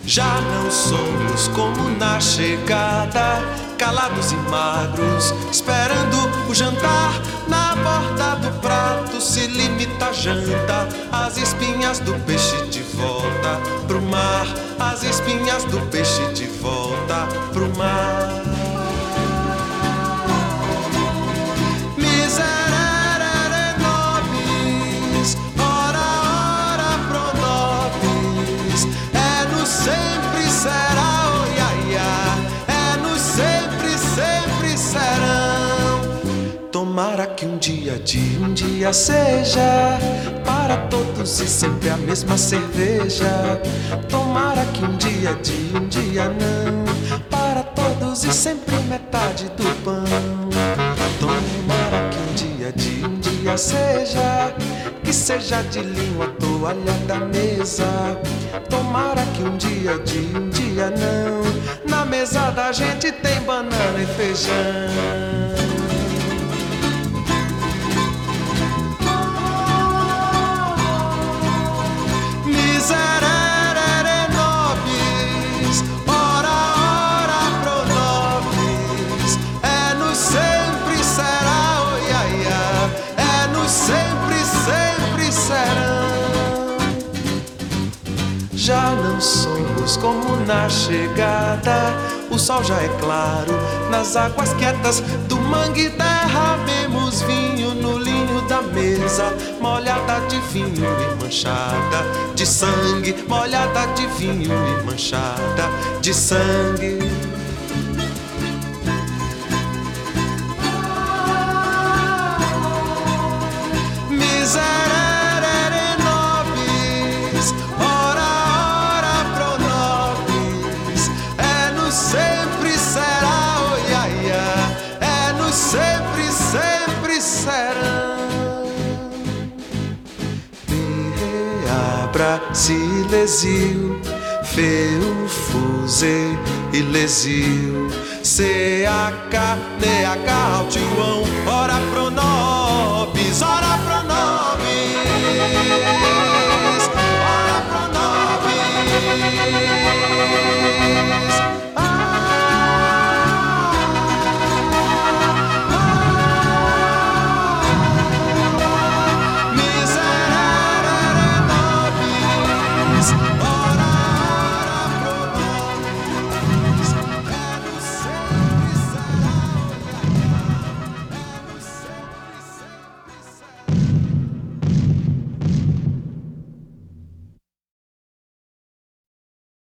Já não somos como na chegada, calados e magros, esperando o jantar. Na borda do prato se limita a janta, as espinhas do peixe de volta pro mar, as espinhas do peixe de volta pro mar. Miserere nobis, ora ora pro nobis, é no sempre será, oh, ia, ia, é no sempre, sempre serão. Tomara que um dia seja para todos e sempre a mesma cerveja. Tomara que um dia não, para todos e sempre metade do pão. Tomara que um dia seja, que seja de linho a toalha da mesa. Tomara que um dia não, na mesa da gente tem banana e feijão. Miserere nobis, ora ora pro nobis, é no sempre será, oh, ia, ia, é no sempre, sempre serão. Já não somos como na chegada, o sol já é claro, nas águas quietas do mangue derramemos vinho no linho da mesa, molhada de vinho e manchada de sangue, molhada de vinho e manchada de sangue. Miserere nobis, ora ora pro nobis, é no sempre será, oh, ia, ia, é no sempre, sempre serão. Brasilezil, feu, fuse e lesil, CH, NH, Altiuão, ora pro nobis, ora pro nobis.